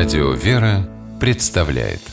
Радио «Вера» представляет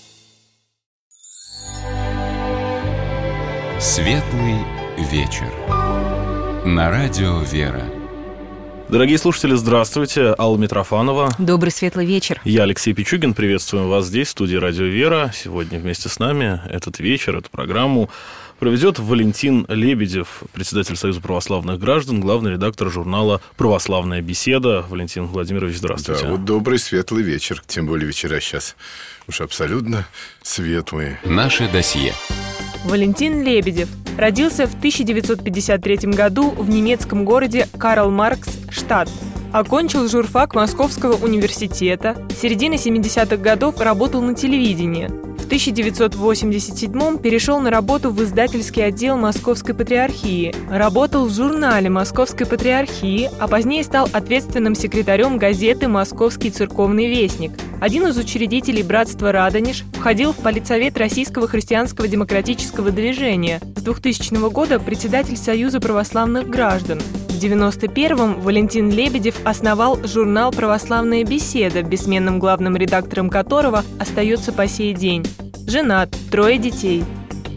Светлый вечер на Радио «Вера». Дорогие слушатели, здравствуйте. Алла Митрофанова. Добрый светлый вечер. Я Алексей Пичугин. Приветствуем вас здесь, в студии Радио «Вера». Сегодня вместе с нами этот вечер, эту программу проведет Валентин Лебедев, председатель Союза православных граждан, главный редактор журнала «Православная беседа». Валентин Владимирович, здравствуйте. Да, вот добрый светлый вечер. Тем более вечера сейчас уж абсолютно светлые. Наше досье. Валентин Лебедев родился в 1953 году в немецком городе Карл-Маркс-Штадт. Окончил журфак Московского университета. С середины 70-х годов работал на телевидении. В 1987-м перешел на работу в издательский отдел Московской Патриархии. Работал в журнале Московской Патриархии, а позднее стал ответственным секретарем газеты «Московский церковный вестник». Один из учредителей братства «Радонеж», входил в политсовет Российского христианского демократического движения. С 2000 года председатель Союза православных граждан. В 1991-м Валентин Лебедев основал журнал «Православная беседа», бессменным главным редактором которого остается по сей день. Женат, 3 детей.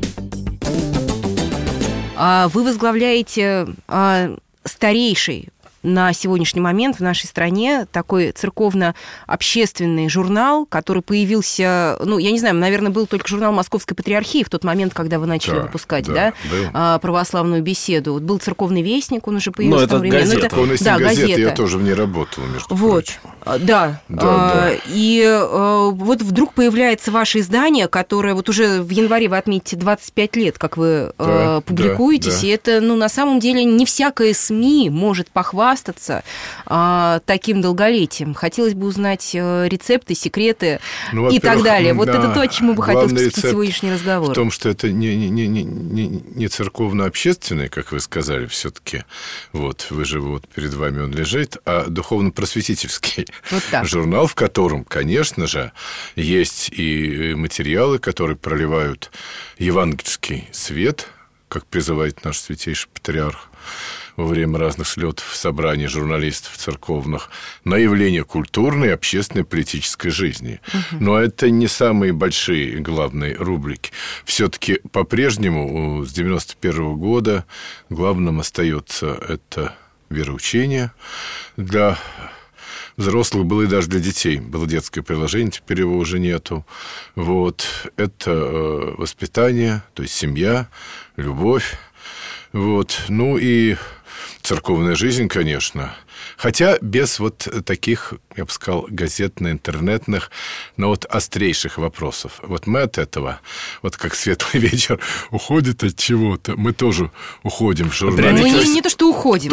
Вы возглавляете старейший на сегодняшний момент в нашей стране такой церковно-общественный журнал, который появился, я не знаю, наверное, был только журнал Московской Патриархии в тот момент, когда вы начали выпускать, православную беседу. Вот был церковный вестник, он уже появился в то время. Газета. Газета, я тоже в ней работал, между прочим. Да. И вот вдруг появляется ваше издание, которое вот уже в январе вы отметите 25 лет, как вы публикуетесь, и это, на самом деле, не всякое СМИ может похвастаться таким долголетием. Хотелось бы узнать рецепты, секреты и так далее. Вот это то, чему бы хотелось посвятить сегодняшний разговор. В том, что это не церковно-общественный, как вы сказали, все-таки. Вы же перед вами он лежит, а духовно-просветительский журнал, в котором, конечно же, есть и материалы, которые проливают евангельский свет, как призывает наш святейший патриарх во время разных слетов, собраний журналистов церковных, на явление культурной, общественной, политической жизни. Но это не самые большие главные рубрики. Все-таки по-прежнему с 91 года главным остается это вероучение. Для взрослых было и даже для детей. Было детское приложение, теперь его уже нету. Это воспитание, то есть семья, любовь. И церковная жизнь, конечно. Хотя без таких, я бы сказал, газетно-интернетных, но острейших вопросов. Мы от этого, как светлый вечер уходит от чего-то, мы тоже уходим в журналистику. Мы не то, что уходим.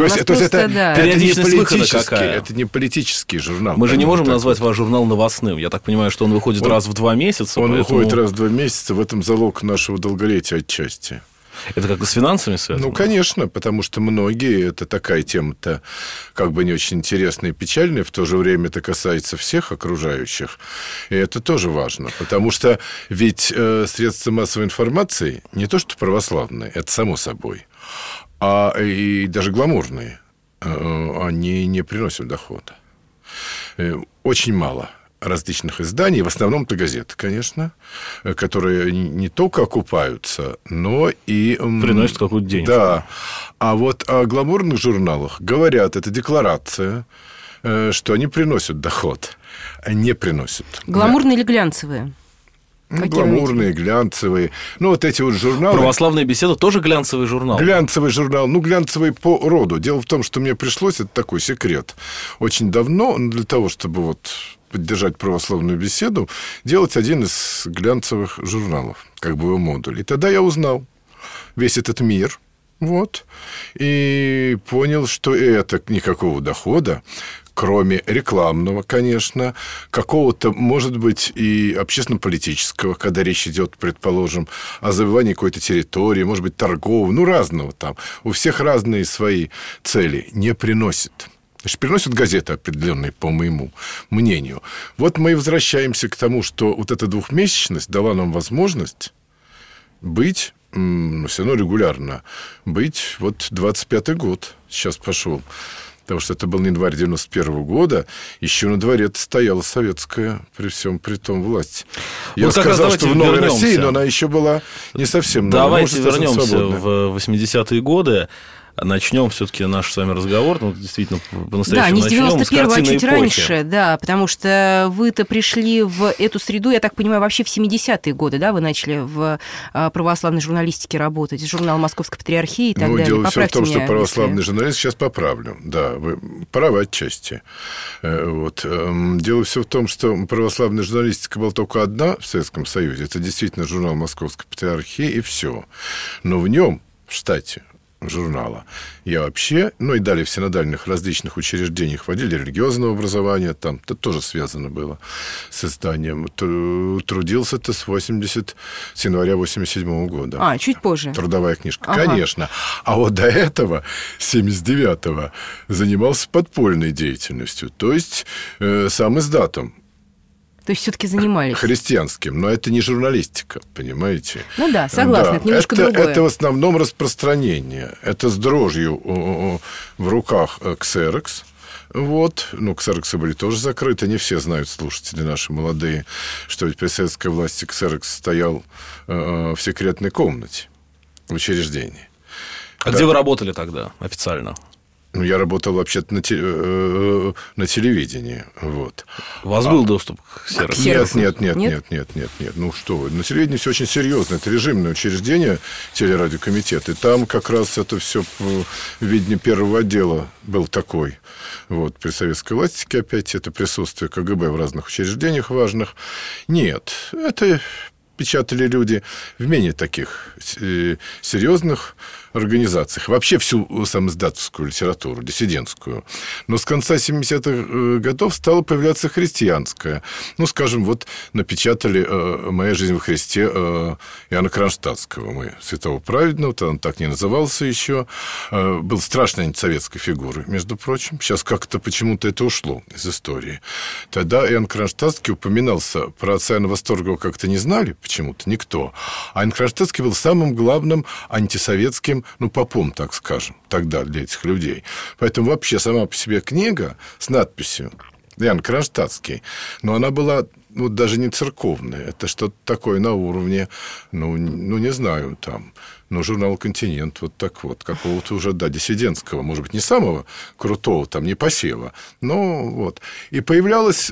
Это не политический журнал. Мы же не можем назвать ваш журнал новостным. Я так понимаю, что он выходит раз в 2 месяца. Он выходит раз в 2 месяца. В этом залог нашего долголетия отчасти. Это как-то с финансами связано? Конечно, потому что многие, это такая тема-то не очень интересная и печальная, в то же время это касается всех окружающих, и это тоже важно, потому что ведь средства массовой информации не то что православные, это само собой, а и даже гламурные, они не приносят дохода. Очень мало различных изданий, в основном это газеты, конечно, которые не только окупаются, но и приносят какую-то денежку. Да. А о гламурных журналах говорят, это декларация, что они приносят доход, а не приносят. Гламурные или глянцевые? Гламурные, глянцевые. Эти журналы... «Православная беседа» тоже глянцевый журнал? Глянцевый журнал. Глянцевый по роду. Дело в том, что мне пришлось, это такой секрет, очень давно, для того, чтобы поддержать православную беседу, делать один из глянцевых журналов, его модуль. И тогда я узнал весь этот мир, и понял, что это никакого дохода, кроме рекламного, конечно, какого-то, может быть, и общественно-политического, когда речь идет, предположим, о завоевании какой-то территории, может быть, торгового, разного там. У всех разные свои цели. Не приносит. Значит, приносят газеты определенные, по моему мнению. Мы и возвращаемся к тому, что эта двухмесячность дала нам возможность быть, все равно регулярно, быть 25-й год сейчас пошел. потому что это был январь 91 года, еще на дворе стояла советская, при всем при том, власть. Я сказал, что в Новой России, но она еще была не совсем новая. Давайте вернемся в 80-е годы. Начнем все-таки наш с вами разговор, ну, действительно, по-настоящему начнем. Да, не с 91-го, а чуть раньше, да, потому что вы-то пришли в эту среду, я так понимаю, вообще в 70-е годы, да, вы начали в православной журналистике работать, журнал «Московской патриархии» и так далее. Дело все в том, что православный журналист, сейчас поправлю, да, вы правы отчасти. Вот. Дело все в том, что православная журналистика была только одна в Советском Союзе, это действительно журнал «Московской патриархии» и все. Но в нем, в штате журнала, я вообще, ну и далее в синодальных различных учреждениях вводили религиозное образование, там это тоже связано было с изданием. Трудился-то с января 87 года. Чуть позже. Трудовая книжка, конечно. А вот до этого, с 79-го, занимался подпольной деятельностью, то есть сам издатом. То есть все-таки занимались. Христианским, но это не журналистика, понимаете? Ну да, согласна, да. Это немножко другое. Это в основном распространение. Это с дрожью в руках ксерокс. Вот. Ну, ксероксы были тоже закрыты. Не все знают, слушатели наши молодые, что ведь при советской власти ксерокс стоял в секретной комнате в учреждении. А где вы работали тогда официально? Ну, я работал вообще-то на телевидении. Вот. У вас был доступ к ксероксу? Нет. Ну, что вы. На телевидении все очень серьезно. Это режимное учреждение, телерадиокомитет. И там как раз это все в видении первого отдела был такой. Вот. При советской власти опять это присутствие КГБ в разных учреждениях важных. Нет, это печатали люди в менее таких серьезных организациях. Вообще всю самоиздатовскую литературу, диссидентскую. Но с конца 70-х годов стала появляться христианская. Ну, скажем, вот напечатали «Моя жизнь во Христе» Иоанна Кронштадтского. Мы святого праведного, он так не назывался еще. Был страшной антисоветской фигурой, между прочим. Сейчас как-то почему-то это ушло из истории. Тогда Иоанн Кронштадтский упоминался. Про отца Иоанна Восторгова как-то не знали почему-то никто. А Иоанн Кронштадтский был самым главным антисоветским, ну, попом, так скажем, тогда для этих людей. Поэтому вообще сама по себе книга с надписью Иоанн Кронштадтский, но она была вот даже не церковная. Это что-то такое на уровне, ну не знаю, там, журнал «Континент», вот так вот, какого-то уже, диссидентского, может быть, не самого крутого, там, не посева, но вот. И появлялись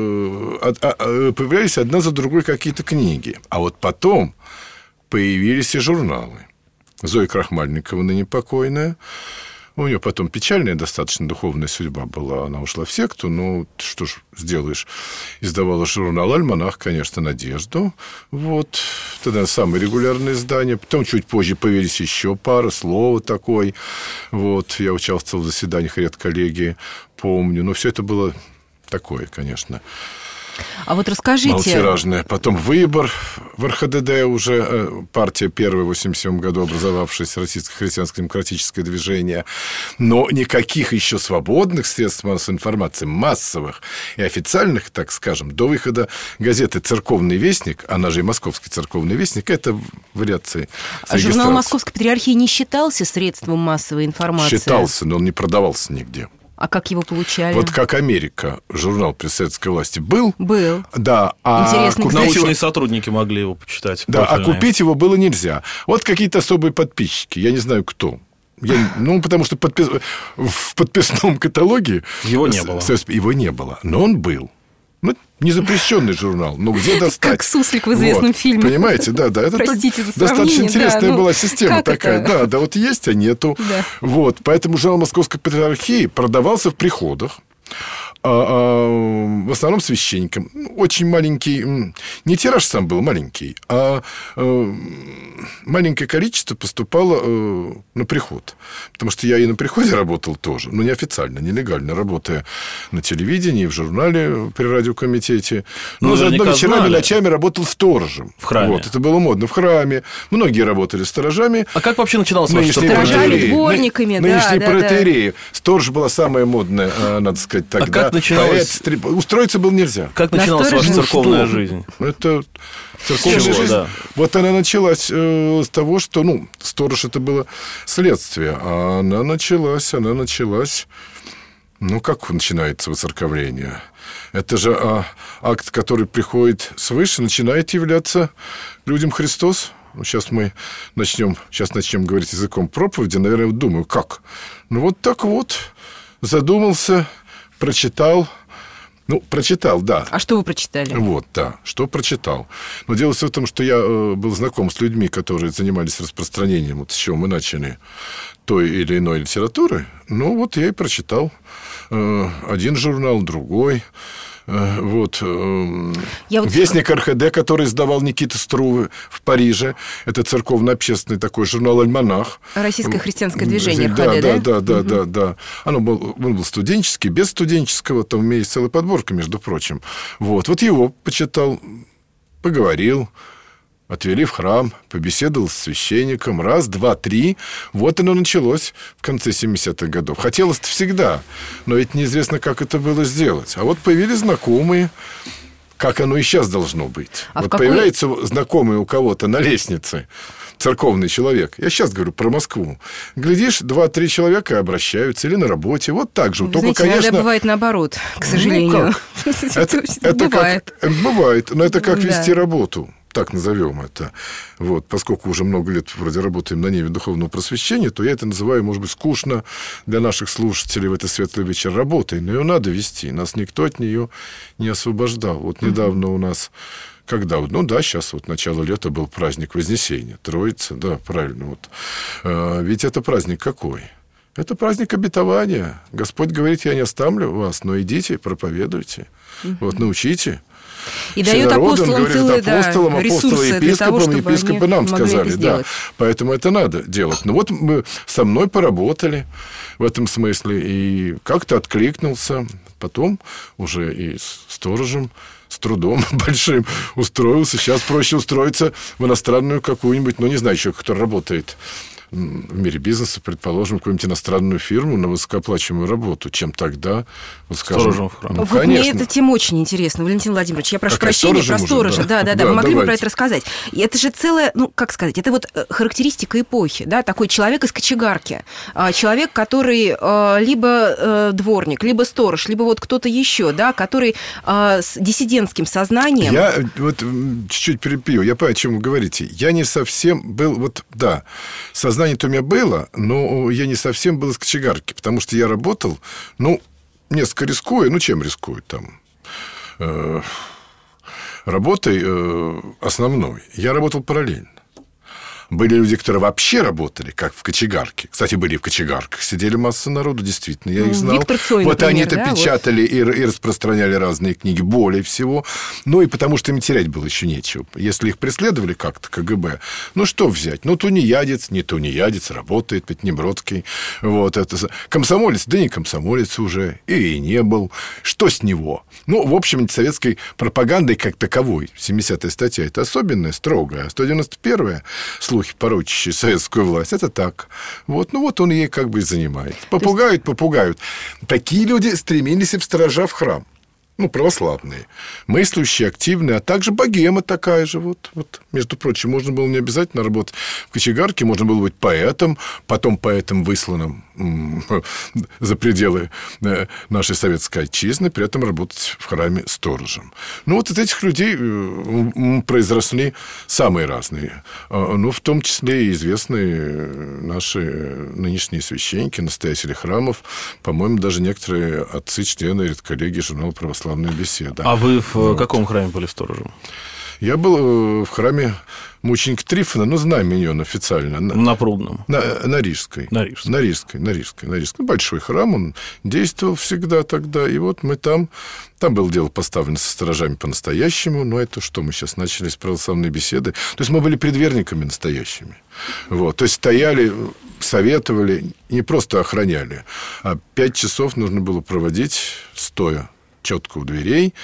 одна за другой какие-то книги. А вот потом появились и журналы. Зоя Крахмальникова, ныне покойная. У нее потом печальная достаточно духовная судьба была. Она ушла в секту, ну, что ж сделаешь. Издавала журнал «Альманах», конечно, «Надежду». Вот. Тогда самое регулярное издание. Потом чуть позже появились еще пара, «Слово» такой. Вот. Я участвовал в заседаниях редколлегии, помню. Но все это было такое, конечно. А вот расскажите... Малотиражная. Потом «Выбор» в РХДД уже, партия первая в 1987 году, образовавшаяся, Российское христианско-демократическое движение. Но никаких еще свободных средств массовой информации, массовых и официальных, так скажем, до выхода газеты «Церковный вестник», она же и «Московский церковный вестник», это вариации. А журнал «Московской патриархии» не считался средством массовой информации? Считался, но он не продавался нигде. А как его получали? Вот как «Америка», журнал при советской власти был. Был. Да. Научные сотрудники могли его почитать. Да, а купить его было нельзя. Вот какие-то особые подписчики, я не знаю кто. Потому что в подписном каталоге... Его не было. Его не было, но он был. Ну, незапрещенный журнал, но где достать? Как суслик в известном фильме. Понимаете, да. Это простите за достаточно интересная была система такая. Это? Да, вот есть, а нету. Да. Вот, поэтому журнал «Московской патриархии» продавался в приходах. В основном священникам. Очень маленький, не тираж сам был маленький, а маленькое количество поступало на приход. Потому что я и на приходе работал тоже, но неофициально, нелегально, работая на телевидении, в журнале при радиокомитете. Но заодно вечерами, ночами работал сторожем. В храме. Вот, это было модно. В храме. Многие работали сторожами. А как вообще начиналось ваше сторожами, дворниками, нынешние протоиереи. Сторож была самая модная, надо сказать, тогда. А как начиналось... Устроиться было нельзя. Как начиналась ваша церковная жизнь? Это церковная жизнь. Да. Вот она началась с того, что, сторож это было следствие. А она началась Ну, как начинается воцерковление? Это же акт, который приходит свыше, начинает являться людям Христос. Сейчас мы начнем говорить языком проповеди. Наверное, думаю, как? Ну, вот так вот. Задумался, прочитал. Ну, прочитал, да. А что вы прочитали? Вот, да, что прочитал. Но дело в том, что я был знаком с людьми, которые занимались распространением, вот с чего мы начали, той или иной литературы. Ну, вот я и прочитал один журнал, другой. Вестник РХД, который издавал Никита Струве в Париже. Это церковно-общественный такой журнал «Альманах». Российское христианское движение РХД, да. Он был студенческий, без студенческого. Там есть целая подборка, между прочим. Вот его почитал, поговорил. Отвели в храм, побеседовал с священником. Раз, два, три. Вот оно началось в конце 70-х годов. Хотелось-то всегда, но ведь неизвестно, как это было сделать. А вот появились знакомые, как оно и сейчас должно быть. Появляется знакомый у кого-то на лестнице, церковный человек. Я сейчас говорю про Москву. Глядишь, 2-3 человека обращаются или на работе. Вот так же. Только, конечно... иногда бывает наоборот, к сожалению. Это бывает. Бывает, но это как вести работу. Так назовем это. Поскольку уже много лет вроде работаем на ниве духовного просвещения, то я это называю, может быть, скучно для наших слушателей в этот светлый вечер работой. Но ее надо вести. Нас никто от нее не освобождал. Вот недавно у нас... Когда? Сейчас начало лета был праздник Вознесения. Троица, да, правильно. Ведь это праздник какой? Это праздник обетования. Господь говорит, я не оставлю вас, но идите, проповедуйте. Научите. И дает апостолам целые ресурсы для того, чтобы епископы нам сказали, да. Поэтому это надо делать. Мы со мной поработали в этом смысле, и как-то откликнулся. Потом уже и с сторожем, с трудом большим устроился. Сейчас проще устроиться в иностранную какую-нибудь, не знаю, человек, который работает в мире бизнеса, предположим, какую-нибудь иностранную фирму на высокооплачиваемую работу, чем тогда, сторожем в храме. Мне эта тема очень интересна, Валентин Владимирович. Я прошу прощения про сторожа. Да, вы могли бы про это рассказать? И это же целая, это характеристика эпохи, да, такой человек из кочегарки, человек, который либо дворник, либо сторож, либо кто-то еще, да, который с диссидентским сознанием. Я чуть-чуть перепью, я понимаю, о чем вы говорите. Я не совсем был, сознание у меня было, но я не совсем был из кочегарки, потому что я работал, несколько рискуя, чем рискуют там? Работой основной. Я работал параллельно. Были люди, которые вообще работали, как в кочегарке. Кстати, были и в кочегарках. Сидели масса народу, действительно, я их знал. Виктор Цой, например, они-то печатали и распространяли разные книги, более всего. И потому что им терять было еще нечего. Если их преследовали как-то, КГБ, что взять? Тунеядец, не тунеядец, работает, Пятнебродский. Комсомолец, да не комсомолец уже, и не был. Что с него? В общем, антисоветской пропагандой как таковой, 70-я статья, это особенная, строгая. 191-я, слухи, порочащие советскую власть, это так. Он ей и занимает. Попугают. Такие люди стремились и в сторожа в храм. Православные. Мыслящие, активные, а также богема такая же. Между прочим, можно было не обязательно работать в кочегарке, можно было быть поэтом, потом поэтом, высланным за пределы нашей советской отчизны, при этом работать в храме сторожем. Из этих людей произросли самые разные. В том числе и известные наши нынешние священники, настоятели храмов, по-моему, даже некоторые отцы, члены редколлегии журнала «Православная беседа». А вы в каком храме были сторожем? Я был в храме мученика Трифона, знамение он официально. На Прудном? На Рижской. На Рижской. Большой храм, он действовал всегда тогда. И мы там было дело поставлено со сторожами по-настоящему. Но это что, мы сейчас начали с православной беседы. То есть мы были предверниками настоящими. То есть стояли, советовали, не просто охраняли, а 5 часов нужно было проводить стоя. Четко у дверей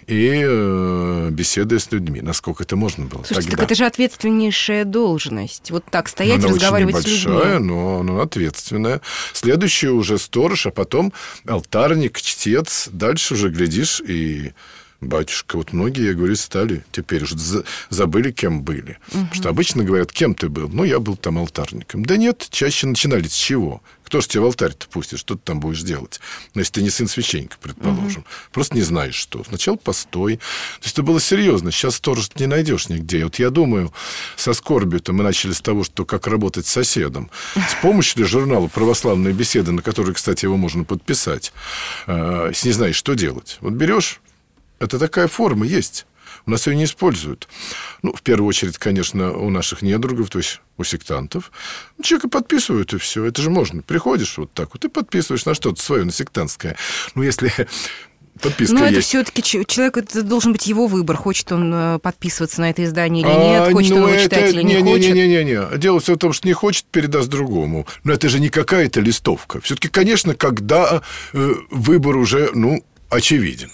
и беседуя с людьми, насколько это можно было. Слушайте, так это же ответственнейшая должность. Так стоять, разговаривать с людьми. Она очень небольшая, но ответственная. Следующий уже сторож, а потом алтарник, чтец. Дальше уже глядишь и Батюшка, вот многие, я говорю, стали теперь уже забыли, кем были. Потому что обычно говорят, кем ты был? Ну, я был там алтарником. Да нет, чаще начинали с чего? Кто ж тебя в алтарь-то пустит? Что ты там будешь делать? Ну, если ты не сын священника, предположим. Просто не знаешь, что. Сначала постой. То есть это было серьезно. Сейчас сторож не найдешь нигде. И вот я думаю, со скорбью-то мы начали с того, что как работать с соседом. С помощью журнала «Православные беседы», на который, кстати, его можно подписать, если не знаешь, что делать. Вот берешь, это такая форма есть. У нас ее не используют. Ну, в первую очередь, конечно, у наших недругов, то есть у сектантов. Человека подписывают, и все. Это же можно. Приходишь вот так вот и подписываешь на что-то свое, на сектантское. Ну, если подписка но есть. Это все-таки человек, это должен быть его выбор. Хочет он подписываться на это издание или нет, хочет он его читать или не хочет. Не. Дело все в том, что не хочет, передаст другому. Но это же не какая-то листовка. Все-таки, конечно, когда выбор уже, очевиден.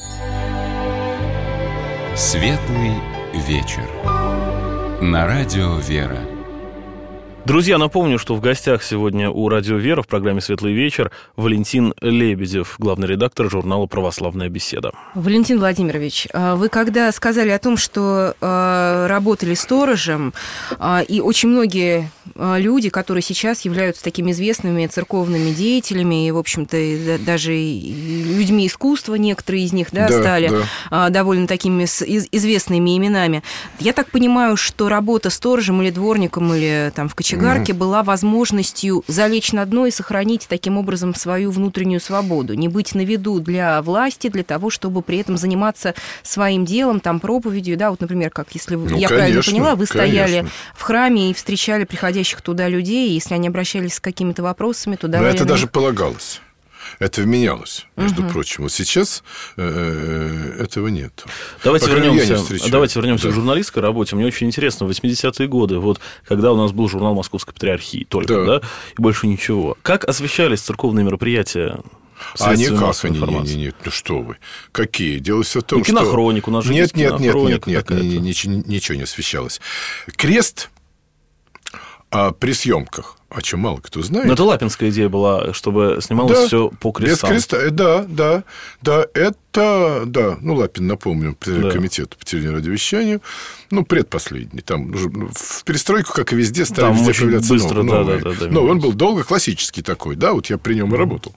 Светлый вечер. На радио «Вера». Друзья, напомню, что в гостях сегодня у радио «Вера» в программе «Светлый вечер» Валентин Лебедев, главный редактор журнала «Православная беседа». Валентин Владимирович, вы когда сказали о том, что работали сторожем, и очень многие люди, которые сейчас являются такими известными церковными деятелями, и, в общем-то, даже людьми искусства, некоторые из них стали довольно такими известными именами. Я так понимаю, что работа сторожем или дворником, или там в кочегарке была возможностью залечь на дно и сохранить таким образом свою внутреннюю свободу, не быть на виду для власти, для того, чтобы при этом заниматься своим делом, там, проповедью, вот, например, как, если я правильно поняла, вы стояли в храме и встречали приходящих туда людей, и если они обращались с какими-то вопросами, то давали... Но это даже полагалось. Это вменялось, между прочим. Вот сейчас этого нет. Давайте вернемся к журналистской работе. Мне очень интересно, в 80-е годы, вот, когда у нас был журнал «Московской патриархии» только, и больше ничего. Как освещались церковные мероприятия? Никак они, нет, что вы. Какие? Дело все в том, что... Кинохроник, у нас же есть кинохроника. Нет, ничего не освещалось. Крест при съемках, о чем мало кто знает. Но это лапинская идея была, чтобы снималось все по крестам. Без креста, это, Лапин, напомню, комитет по телевидению и радиовещанию, предпоследний, там в перестройку, как и везде, стали везде появляться быстро, новые. Но он был долго классический такой, вот я при нем и работал.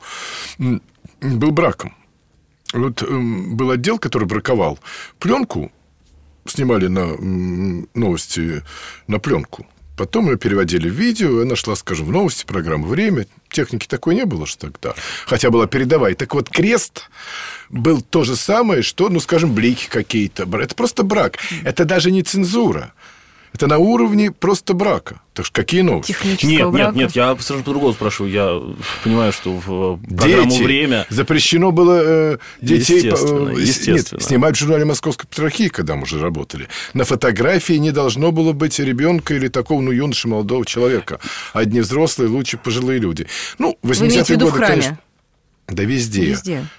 Был браком. Вот был отдел, который браковал пленку, снимали на новости на пленку. Потом ее переводили в видео, она шла, скажем, в новости, программы «Время». Техники такой не было же тогда. Хотя была передовая. Так вот, крест был то же самое, что, скажем, блики какие-то. Это просто брак. Это даже не цензура. Это на уровне просто брака. Так что какие новости? Нет, я совершенно по-другому спрашиваю. Я понимаю, что в программу «Время» запрещено было детей естественно. Снимать в журнале «Московской патриархии», когда мы уже работали. На фотографии не должно было быть ребенка или такого, юноши, молодого человека. Одни взрослые, лучше пожилые люди. 80-е годы, конечно... Да везде.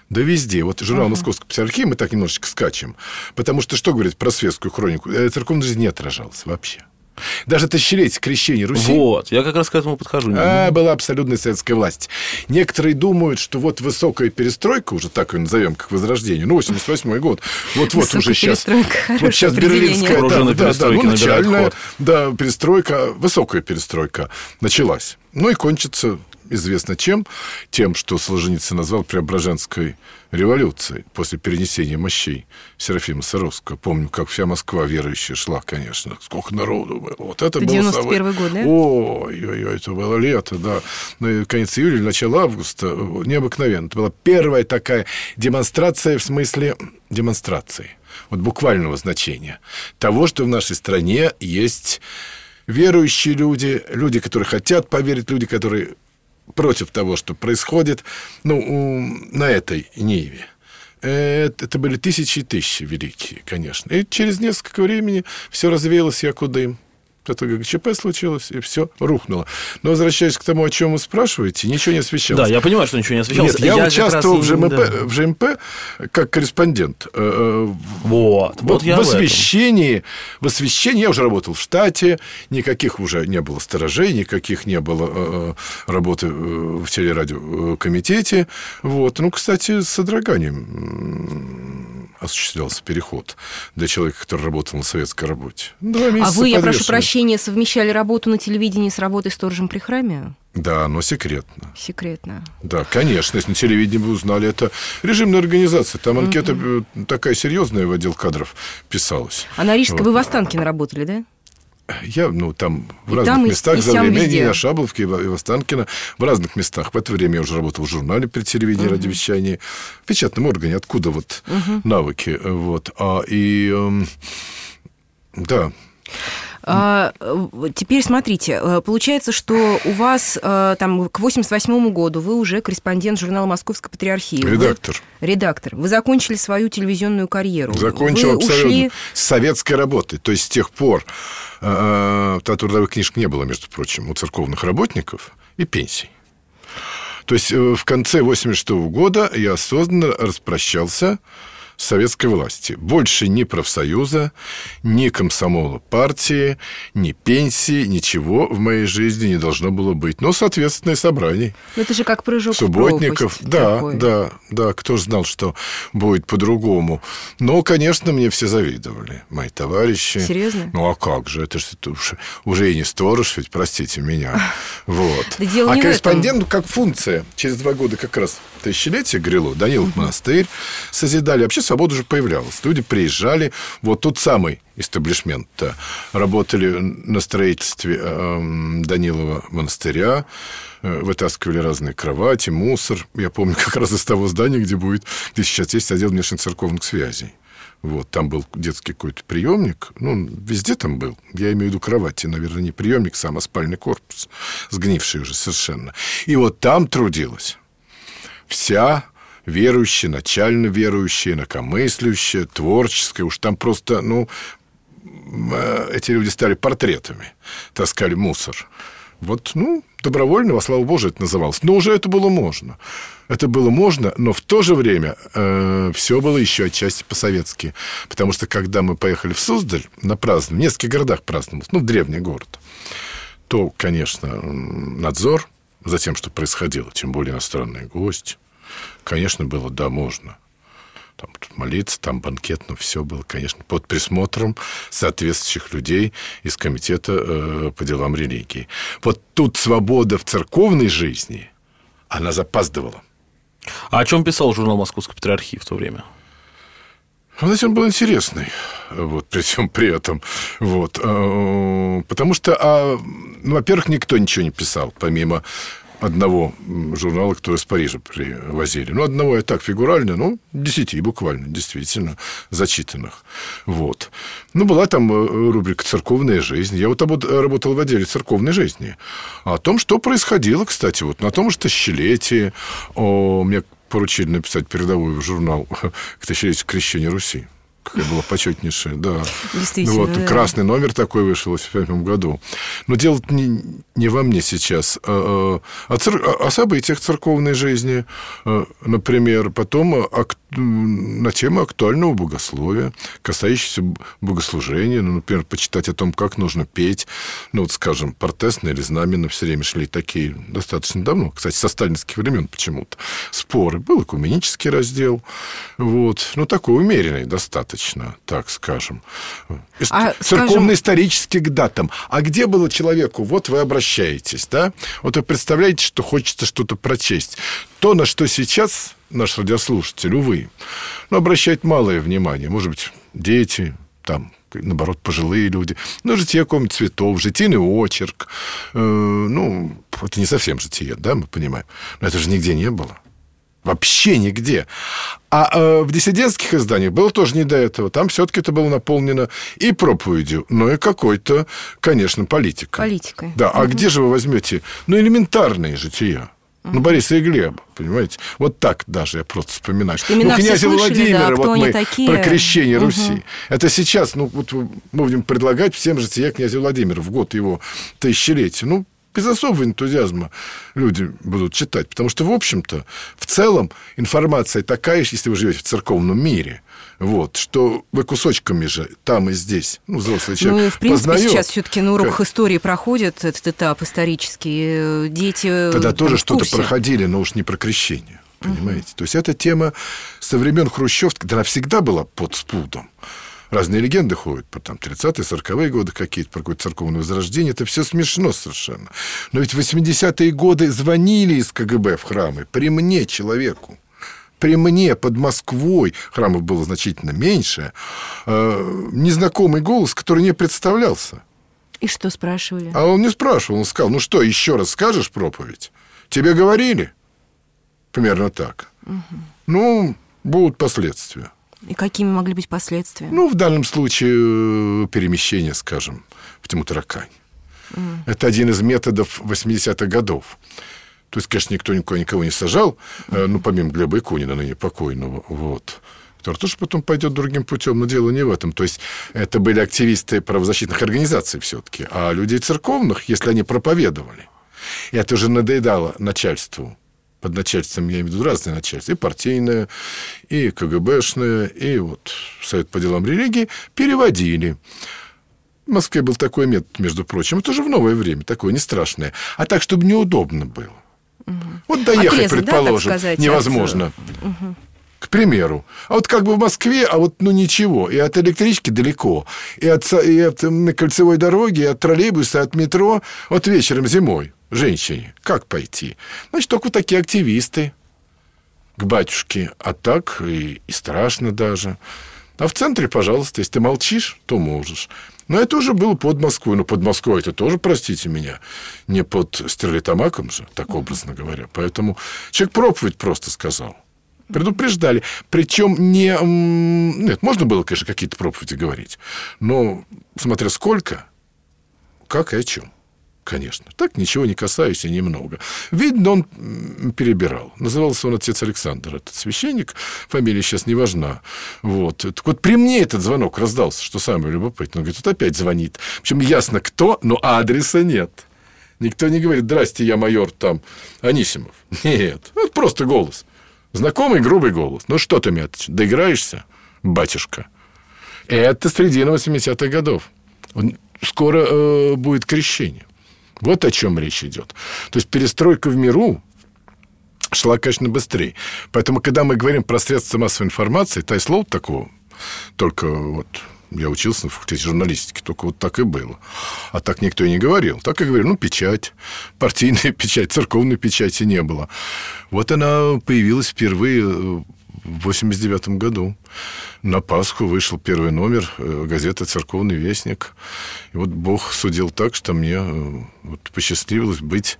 Вот журнал «Московской патриархии», мы так немножечко скачем. Потому что говорит про светскую хронику? Церковная жизнь не отражалась вообще. Даже тысячелетие крещения Руси... Вот, я как раз к этому подхожу. Была абсолютная советская власть. Некоторые думают, что вот высокая перестройка, уже так ее назовем, как возрождение, 88-й год, вот уже сейчас... Вот сейчас берлинская... начальная перестройка, высокая перестройка началась. И кончится... Известно чем? Тем, что Солженицын назвал Преображенской революцией после перенесения мощей Серафима Саровского. Помню, как вся Москва верующая шла, конечно. Сколько народу было. Вот это был 91-й год, да? Ой, это было лето, да. Конец июля или начало августа. Необыкновенно. Это была первая такая демонстрация, в смысле демонстрации. Вот буквального значения. Того, что в нашей стране есть верующие люди, люди, которые хотят поверить, люди, которые... против того, что происходит, на этой ниве. Это были тысячи и тысячи великие, конечно. И через несколько времени все развеялось, як дым. Это ГКЧП случилось, и все рухнуло. Но возвращаясь к тому, о чем вы спрашиваете, ничего не освещалось. Да, я понимаю, что ничего не освещалось. Нет, я участвовал в ЖМП как корреспондент. В освещении, я уже работал в штате, никаких уже не было сторожей, никаких не было работы в телерадиокомитете. Кстати, с содроганием осуществлялся переход для человека, который работал на советской работе. А вы, я прошу прощения, совмещали работу на телевидении с работой сторожем при храме? Да, но секретно. Секретно. Да, конечно. Если на телевидении вы узнали, это режимная организация. Там анкета такая серьезная в отдел кадров писалась. А на Рижской вы в Останкино работали, да? Я, там в разных местах за время, и на Шабловке, и в Останкино, в разных местах. В это время я уже работал в журнале при телевидении, радиовещании, в печатном органе. Откуда навыки? Да. Теперь смотрите, получается, что у вас там к 1988 году вы уже корреспондент журнала «Московская патриархия». Редактор. Вы закончили свою телевизионную карьеру. Закончил абсолютно с советской работы. То есть с тех пор трудовых книжек не было, между прочим, у церковных работников и пенсий. То есть в конце 1986 года я осознанно распрощался с советской властью. Больше ни профсоюза, ни комсомола партии, ни пенсии, ничего в моей жизни не должно было быть. Но, соответственно, и собраний. Это же как прыжок субботников. в пропасть. Да. Кто же знал, что будет по-другому. Но, конечно, мне все завидовали, мои товарищи. Серьезно? Ну, а как же? Это же уже и не сторож, ведь, простите меня. Вот. Да, а корреспондент, как функция, через 2 года как раз тысячелетие грело, Данилов монастырь созидали. Вообще свобода уже появлялась. Люди приезжали. Вот тот самый истеблишмент работали на строительстве Данилова монастыря, вытаскивали разные кровати, мусор. Я помню как раз из того здания, где сейчас есть отдел внешнецерковных связей. Вот, там был детский какой-то приемник. Везде там был. Я имею в виду кровати. Наверное, не приемник сам, а спальный корпус. Сгнивший уже совершенно. И вот там трудилась вся верующая, начально верующая, инакомыслящая, творческая. Уж там просто, эти люди стали портретами. Таскали мусор. Вот, добровольно, во славу Божию это называлось. Но уже это было можно. Это было можно, но в то же время все было еще отчасти по-советски. Потому что, когда мы поехали в Суздаль на празднование, в нескольких городах праздновалось, в древний город, то, конечно, надзор за тем, что происходило, тем более иностранные гости, конечно, было, да, можно. Там молиться, там банкет, но все было, конечно, под присмотром соответствующих людей из комитета по делам религии. Вот тут свобода в церковной жизни, она запаздывала. А о чем писал журнал «Московской патриархии» в то время? Знаете, он был интересный, при всем при этом. Потому что, во-первых, никто ничего не писал, помимо одного журнала, который из Парижа привозили. Одного я так фигурально, 10 буквально, действительно, зачитанных. Была там рубрика «Церковная жизнь». Я работал в отделе церковной жизни. О том, что происходило, кстати, на том же тысячелетии. Мне поручили написать передовой журнал к тысячелетию крещения Руси. Какая была почетнейшая, да. Действительно. Красный номер такой вышел в 1985 году. Но дело не во мне сейчас, о событиях церковной жизни, например, потом на тему актуального богословия, касающегося богослужения, например, почитать о том, как нужно петь. Скажем, Портесные или Знамена все время шли такие достаточно давно, кстати, со сталинских времен почему-то. Споры. Был экуменический раздел. Такой умеренный достаточно, так скажем. Церковно-исторический к датам. А где было человеку? Вы обращаетесь, да? Вы представляете, что хочется что-то прочесть. То, на что сейчас наш радиослушатель, увы, обращает малое внимание. Может быть, дети, наоборот, пожилые люди. Житие какого-нибудь цветов, житийный очерк. Это не совсем житие, да, мы понимаем. Но это же нигде не было. Вообще нигде. А в диссидентских изданиях было тоже не до этого. Там все-таки это было наполнено и проповедью, но и какой-то, конечно, политикой. Да, а где же вы возьмете, элементарные жития? Бориса и Глеба, понимаете? Так даже я просто вспоминаю. Князя Владимира, мы про крещение Руси. Это сейчас, мы будем предлагать всем жития князя Владимира в год его тысячелетия. Без особого энтузиазма люди будут читать. Потому что, в общем-то, в целом информация такая, если вы живете в церковном мире, что вы кусочками же там и здесь, взрослый человек, в принципе, познает. Сейчас все-таки на уроках истории проходит этот этап исторический. Дети... Тогда тоже что-то проходили, но уж не про крещение. понимаете? То есть эта тема со времен Хрущевки, да, она всегда была под спудом. Разные легенды ходят, по там 30-е, 40-е годы какие-то, про какое-то церковное возрождение. Это все смешно совершенно. Но ведь в 80-е годы звонили из КГБ в храмы. При мне, человеку. При мне, под Москвой, храмов было значительно меньше, незнакомый голос, который не представлялся. И что спрашивали? А он не спрашивал, он сказал, ну что, еще раз скажешь проповедь? Тебе говорили? Примерно так. Ну, будут последствия. И какими могли быть последствия? Ну, в данном случае перемещение, скажем, в тьму таракань. Это один из методов 80-х годов. То есть, конечно, никто никого не сажал, ну, помимо Глеба Иконина, ныне покойного, вот, который тоже потом пойдет другим путем, но дело не в этом. То есть, это были активисты правозащитных организаций все-таки, а людей церковных, если они проповедовали, и это уже надоедало начальству. Под начальством я имею в виду разные начальства, и партийное, и КГБшное, и вот Совет по делам религии, переводили. В Москве был такой метод, между прочим, это уже в новое время, такое не страшное, а так, чтобы неудобно было. Вот доехать, отрезать, предположим, да, так сказать, невозможно. К примеру. А вот как бы в Москве, а вот ну ничего. И от электрички далеко, и от кольцевой дороги, и от троллейбуса, и от метро. Вот вечером зимой женщине как пойти? Значит, только вот такие активисты к батюшке. А так и страшно даже. А в центре, пожалуйста, если ты молчишь, то можешь. Но это уже было под Москвой. Но под Москвой это тоже, простите меня, не под Стерлитамаком же, так образно говоря. Поэтому человек проповедь просто сказал. Предупреждали. Причем не... Нет, можно было, конечно, какие-то проповеди говорить. Но смотря сколько, как и о чем. Конечно. Так ничего не касаюсь и немного. Видно, он перебирал. Назывался он отец Александр, этот священник. Фамилия сейчас не важна. Вот. Так вот, при мне этот звонок раздался, что самое любопытное. Он говорит, вот опять звонит. Причем ясно кто, но адреса нет. Никто не говорит, здрасте, я майор там Анисимов. Нет. Вот просто голос. Знакомый грубый голос. Ну, что ты, Мятыч, доиграешься, батюшка? Это середина 80-х годов. Скоро будет крещение. Вот о чем речь идет. То есть, перестройка в миру шла, конечно, быстрее. Поэтому, когда мы говорим про средства массовой информации, то есть слова такого, только вот я учился на факультете журналистики, только вот так и было. А так никто и не говорил. Так и говорил, ну, печать, партийная печать, церковной печати не было. Вот она появилась впервые в 1989 году. На Пасху вышел первый номер газеты «Церковный вестник». И вот Бог судил так, что мне вот посчастливилось быть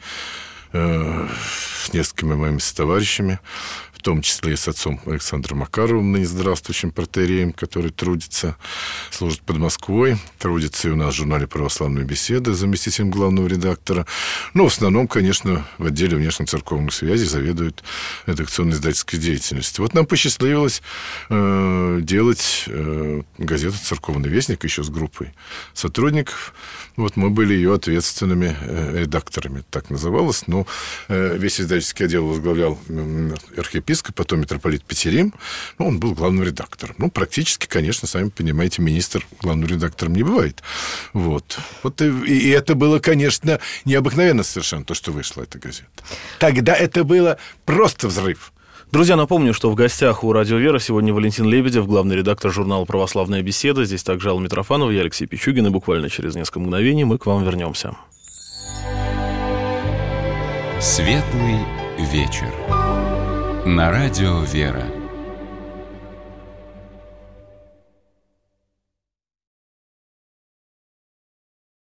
с несколькими моими товарищами, в том числе и с отцом Александром Макаровым, ныне здравствующим протоиереем, который трудится, служит под Москвой, трудится и у нас в журнале «Православные беседы», заместителем главного редактора. Но в основном, конечно, в отделе внешнецерковных связей заведует редакционно-издательской деятельностью. Вот нам посчастливилось делать газету «Церковный вестник» еще с группой сотрудников. Вот мы были ее ответственными редакторами, так называлось. Но весь издательский отдел возглавлял архиепископ, потом митрополит Петерим. Ну, он был главным редактором. Ну, практически, конечно, сами понимаете, министр главным редактором не бывает. Вот. И это было, конечно, необыкновенно совершенно, то, что вышла эта газета. Тогда это было просто взрыв. Друзья, напомню, что в гостях у «Радио Вера» сегодня Валентин Лебедев, главный редактор журнала «Православная беседа». Здесь также Алла Митрофанова, я Алексей Пичугин. И буквально через несколько мгновений мы к вам вернемся. Светлый вечер. На «Радио Вера».